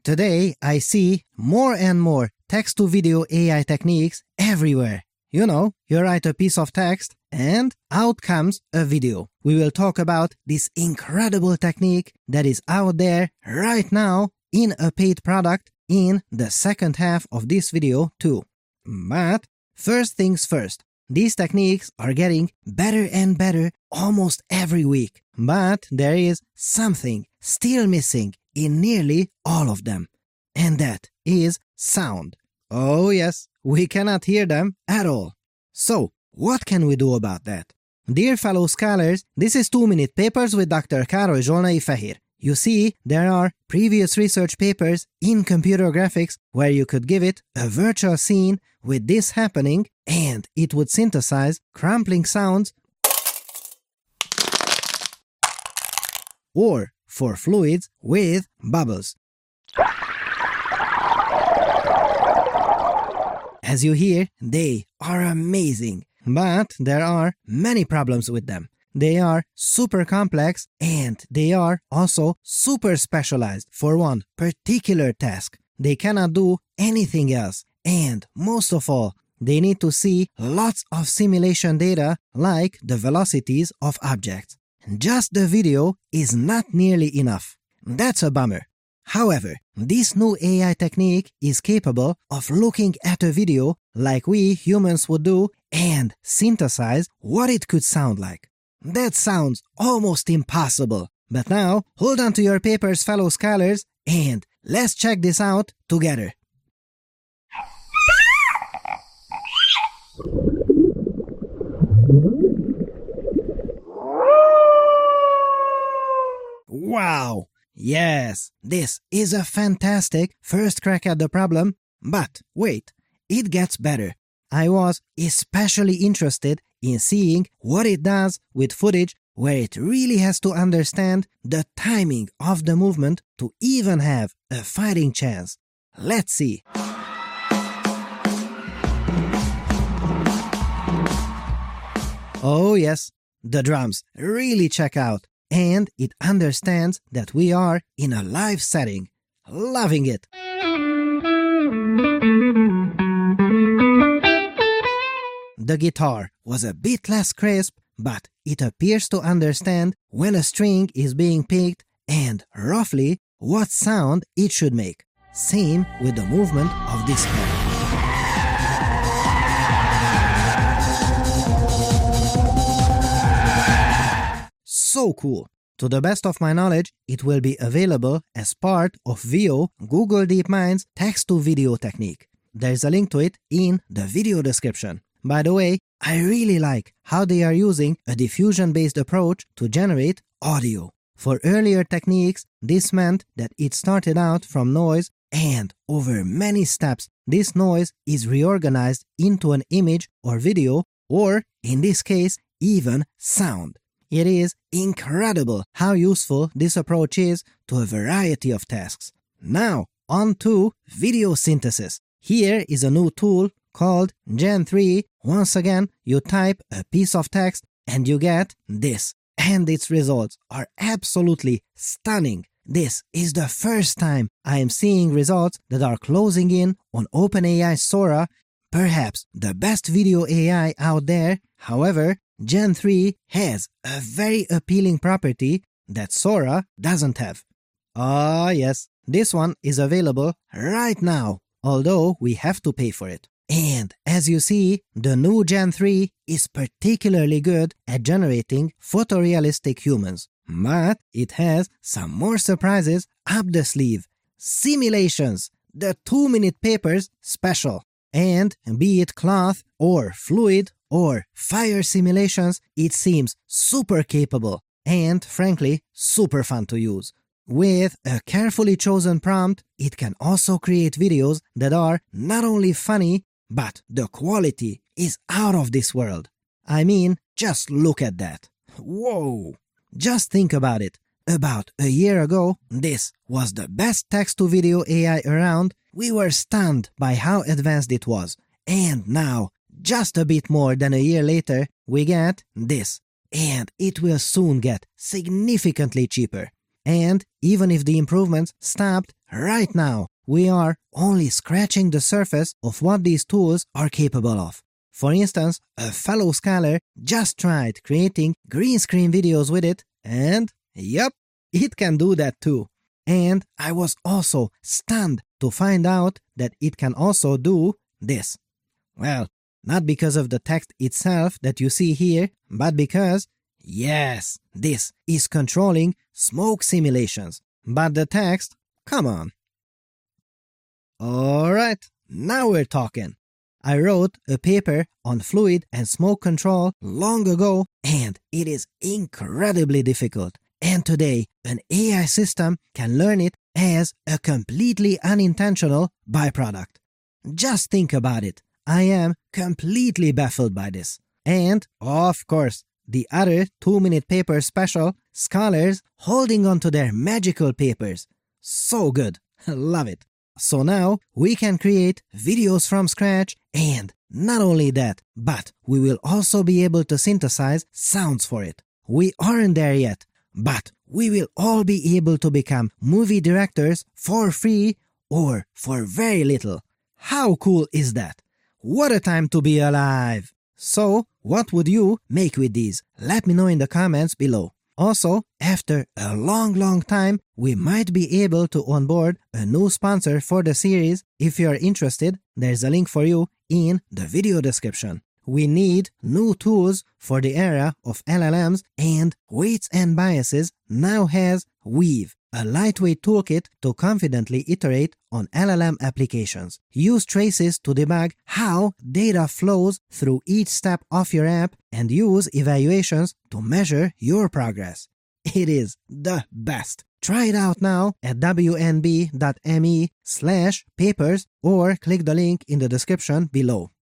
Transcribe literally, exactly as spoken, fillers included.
Today, I see more and more text-to-video A I techniques everywhere. You know, you write a piece of text and out comes a video. We will talk about this incredible technique that is out there right now in a paid product in the second half of this video too. But first things first, these techniques are getting better and better almost every week. But there is something still missing in nearly all of them. And that is sound. Oh yes, we cannot hear them at all. So, what can we do about that? Dear fellow scholars, this is two minute Papers with Doctor Károly Zsolnai Fehér. You see, there are previous research papers in computer graphics where you could give it a virtual scene with this happening and it would synthesize crumpling sounds, or for fluids with bubbles. As you hear, they are amazing, but there are many problems with them. They are super complex and they are also super specialized for one particular task. They cannot do anything else, and most of all, they need to see lots of simulation data like the velocities of objects. Just the video is not nearly enough. That's a bummer. However, this new A I technique is capable of looking at a video like we humans would do and synthesize what it could sound like. That sounds almost impossible. But now, hold on to your papers, fellow scholars, and let's check this out together. Wow! Yes, this is a fantastic first crack at the problem, but wait, it gets better. I was especially interested in seeing what it does with footage where it really has to understand the timing of the movement to even have a fighting chance. Let's see. Oh yes, the drums really check out. And it understands that we are in a live setting. Loving it! The guitar was a bit less crisp, but it appears to understand when a string is being picked and roughly what sound it should make. Same with the movement of this pen. So cool! To the best of my knowledge, it will be available as part of Veo, Google DeepMind's text-to-video technique. There's a link to it in the video description. By the way, I really like how they are using a diffusion-based approach to generate audio. For earlier techniques, this meant that it started out from noise and over many steps, this noise is reorganized into an image or video, or in this case, even sound. It is incredible how useful this approach is to a variety of tasks. Now, on to video synthesis. Here is a new tool called Gen three. Once again, you type a piece of text and you get this. And its results are absolutely stunning. This is the first time I am seeing results that are closing in on OpenAI Sora, perhaps the best video A I out there. However, Gen three has a very appealing property that Sora doesn't have. Ah yes, this one is available right now, although we have to pay for it. And as you see, the new Gen three is particularly good at generating photorealistic humans. But it has some more surprises up the sleeve. Simulations, the two minute Papers special. And be it cloth or fluid or fire simulations, it seems super capable and, frankly, super fun to use. With a carefully chosen prompt, it can also create videos that are not only funny, but the quality is out of this world. I mean, just look at that. Whoa! Just think about it. About a year ago, this was the best text-to-video A I around. We were stunned by how advanced it was. And now, just a bit more than a year later, we get this. And it will soon get significantly cheaper. And even if the improvements stopped right now, we are only scratching the surface of what these tools are capable of. For instance, a fellow scholar just tried creating green screen videos with it, and yep, it can do that too. And I was also stunned to find out that it can also do this. Well, not because of the text itself that you see here, but because, yes, this is controlling smoke simulations. But the text, come on. Alright, now we're talking. I wrote a paper on fluid and smoke control long ago, and it is incredibly difficult. And today, an A I system can learn it as a completely unintentional byproduct. Just think about it. I am completely baffled by this. And, of course, the other two-minute paper special, scholars holding on to their magical papers. So good. Love it. So now we can create videos from scratch, and not only that, but we will also be able to synthesize sounds for it. We aren't there yet, but we will all be able to become movie directors for free or for very little. How cool is that? What a time to be alive! So, what would you make with these? Let me know in the comments below. Also, after a long, long time, we might be able to onboard a new sponsor for the series. If you are interested, there's a link for you in the video description. We need new tools for the era of L L Ms, and Weights and Biases now has Weave, a lightweight toolkit to confidently iterate on L L M applications. Use traces to debug how data flows through each step of your app, and use evaluations to measure your progress. It is the best. Try it out now at w n b dot m e slash papers or click the link in the description below.